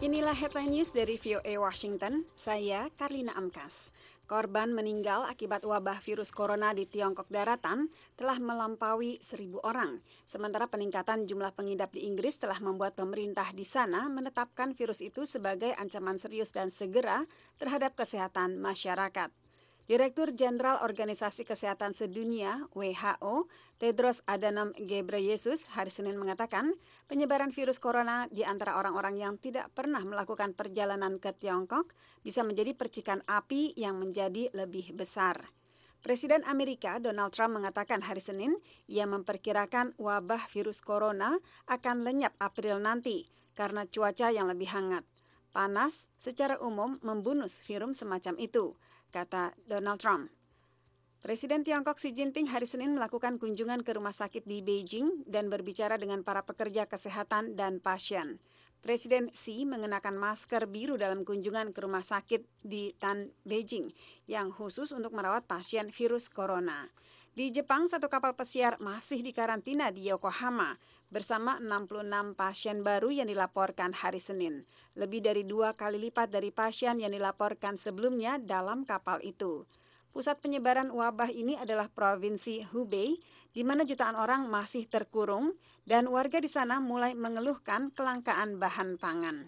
Inilah headline news dari VOA Washington, saya Karlina Amkas. Korban meninggal akibat wabah virus corona di Tiongkok daratan telah melampaui 1.000 orang. Sementara peningkatan jumlah pengidap di Inggris telah membuat pemerintah di sana menetapkan virus itu sebagai ancaman serius dan segera terhadap kesehatan masyarakat. Direktur Jenderal Organisasi Kesehatan Sedunia (WHO), Tedros Adhanom Ghebreyesus hari Senin mengatakan penyebaran virus corona di antara orang-orang yang tidak pernah melakukan perjalanan ke Tiongkok bisa menjadi percikan api yang menjadi lebih besar. Presiden Amerika Donald Trump mengatakan hari Senin ia memperkirakan wabah virus corona akan lenyap April nanti karena cuaca yang lebih hangat. Panas secara umum membunuh virus semacam itu, kata Donald Trump. Presiden Tiongkok Xi Jinping hari Senin melakukan kunjungan ke rumah sakit di Beijing dan berbicara dengan para pekerja kesehatan dan pasien. Presiden Xi mengenakan masker biru dalam kunjungan ke rumah sakit di Tan Beijing yang khusus untuk merawat pasien virus corona. Di Jepang, satu kapal pesiar masih dikarantina di Yokohama bersama 66 pasien baru yang dilaporkan hari Senin. Lebih dari 2 kali lipat dari pasien yang dilaporkan sebelumnya dalam kapal itu. Pusat penyebaran wabah ini adalah Provinsi Hubei, di mana jutaan orang masih terkurung dan warga di sana mulai mengeluhkan kelangkaan bahan pangan.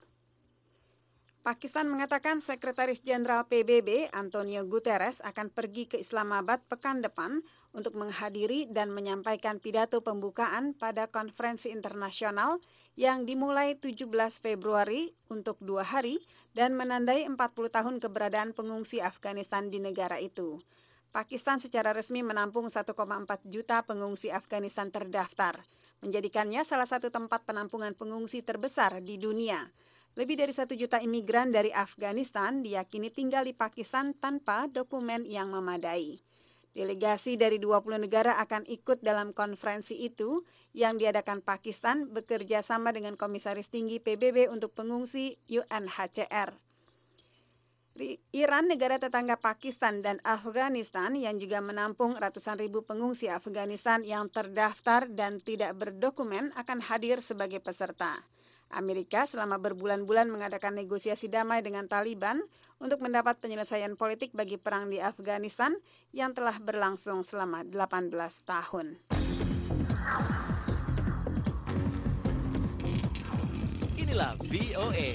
Pakistan mengatakan Sekretaris Jenderal PBB Antonio Guterres akan pergi ke Islamabad pekan depan untuk menghadiri dan menyampaikan pidato pembukaan pada konferensi internasional yang dimulai 17 Februari untuk 2 hari dan menandai 40 tahun keberadaan pengungsi Afghanistan di negara itu. Pakistan secara resmi menampung 1,4 juta pengungsi Afghanistan terdaftar, menjadikannya salah satu tempat penampungan pengungsi terbesar di dunia. Lebih dari 1 juta imigran dari Afghanistan diyakini tinggal di Pakistan tanpa dokumen yang memadai. Delegasi dari 20 negara akan ikut dalam konferensi itu yang diadakan Pakistan bekerja sama dengan Komisaris Tinggi PBB untuk Pengungsi UNHCR. Iran, negara tetangga Pakistan dan Afghanistan yang juga menampung ratusan ribu pengungsi Afghanistan yang terdaftar dan tidak berdokumen akan hadir sebagai peserta. Amerika selama berbulan-bulan mengadakan negosiasi damai dengan Taliban untuk mendapat penyelesaian politik bagi perang di Afghanistan yang telah berlangsung selama 18 tahun. Inilah VOA.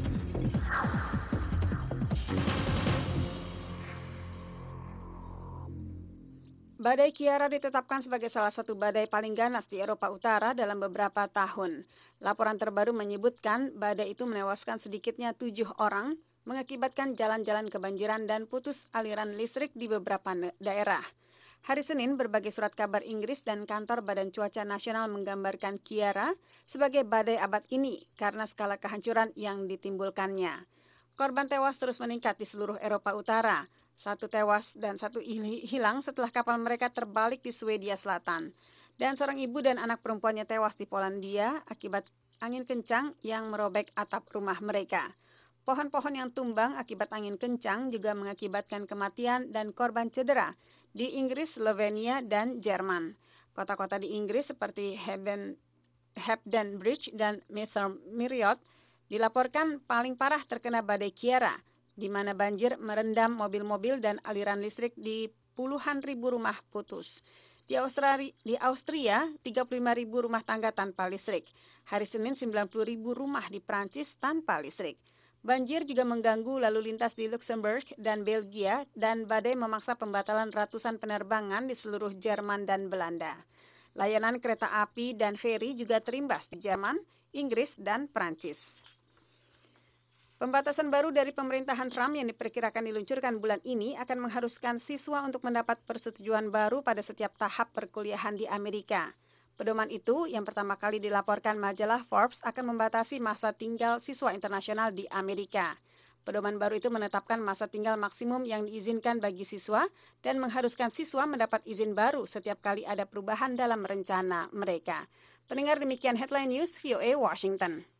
Badai Kiara ditetapkan sebagai salah satu badai paling ganas di Eropa Utara dalam beberapa tahun. Laporan terbaru menyebutkan badai itu menewaskan sedikitnya 7 orang, mengakibatkan jalan-jalan kebanjiran dan putus aliran listrik di beberapa daerah. Hari Senin, berbagai surat kabar Inggris dan kantor Badan Cuaca Nasional menggambarkan Kiara sebagai badai abad ini karena skala kehancuran yang ditimbulkannya. Korban tewas terus meningkat di seluruh Eropa Utara. 1 tewas dan 1 hilang setelah kapal mereka terbalik di Swedia Selatan. Dan seorang ibu dan anak perempuannya tewas di Polandia akibat angin kencang yang merobek atap rumah mereka. Pohon-pohon yang tumbang akibat angin kencang juga mengakibatkan kematian dan korban cedera di Inggris, Slovenia, dan Jerman. Kota-kota di Inggris seperti Hebden Bridge dan Myriad dilaporkan paling parah terkena badai Kiara, di mana banjir merendam mobil-mobil dan aliran listrik di puluhan ribu rumah putus. Di Austria 35 ribu rumah tangga tanpa listrik. Hari Senin 90 ribu rumah di Prancis tanpa listrik. Banjir juga mengganggu lalu lintas di Luxembourg dan Belgia dan badai memaksa pembatalan ratusan penerbangan di seluruh Jerman dan Belanda. Layanan kereta api dan feri juga terimbas di Jerman, Inggris, dan Prancis. Pembatasan baru dari pemerintahan Trump yang diperkirakan diluncurkan bulan ini akan mengharuskan siswa untuk mendapat persetujuan baru pada setiap tahap perkuliahan di Amerika. Pedoman itu yang pertama kali dilaporkan majalah Forbes akan membatasi masa tinggal siswa internasional di Amerika. Pedoman baru itu menetapkan masa tinggal maksimum yang diizinkan bagi siswa dan mengharuskan siswa mendapat izin baru setiap kali ada perubahan dalam rencana mereka. Pendengar, demikian headline news VOA Washington.